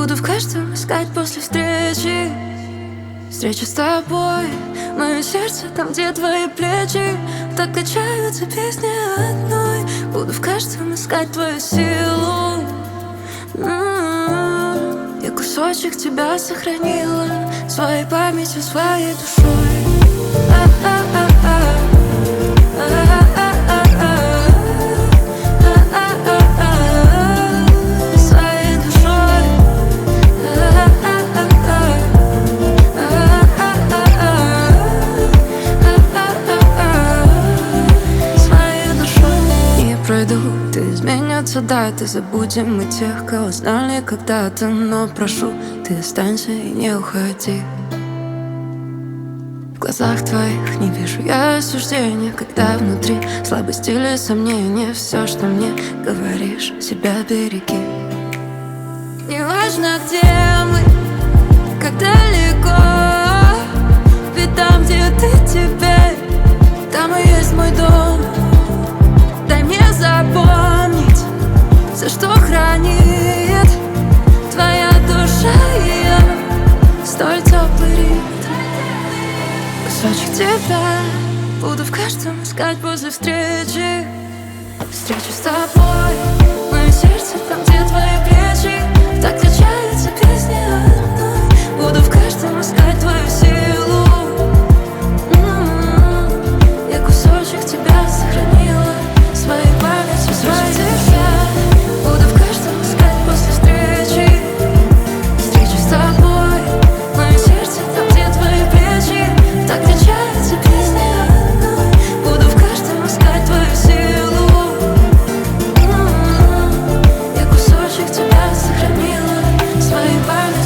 Буду в каждом искать после встречи. Встреча с тобой, мое сердце там, где твои плечи. Так качаются песни одной. Буду в каждом искать твою силу. Я кусочек тебя сохранила своей памятью, своей душой. Своей душой. Своей душой. Не пройду, ты изменятся даты. Забудем мы тех, кого знали когда-то. Но прошу, ты останься и не уходи. В глазах твоих не вижу я осуждения, когда внутри слабость или сомнения. Все, что мне говоришь, себя береги. Неважно, где мы, как далеко, ведь там, где ты теперь, там и есть мой дом. Дай мне запомнить все, что хранит твоя душа, и я столь теплый ритм. Кусочек тебя буду в каждом искать после встречи. Встреча с тобой, мое сердце там, где твои плечи. Так качаются песни одной. Буду в каждом искать твою силу. Я кусочек тебя сохранила своей памятью, своей тебя. Буду в каждом искать после встречи. Встреча с тобой, мое сердце там, где твои плечи. Так качаются песни одной. Буду в каждом искать твою силу. Я кусочек тебя сохранила своей памятью.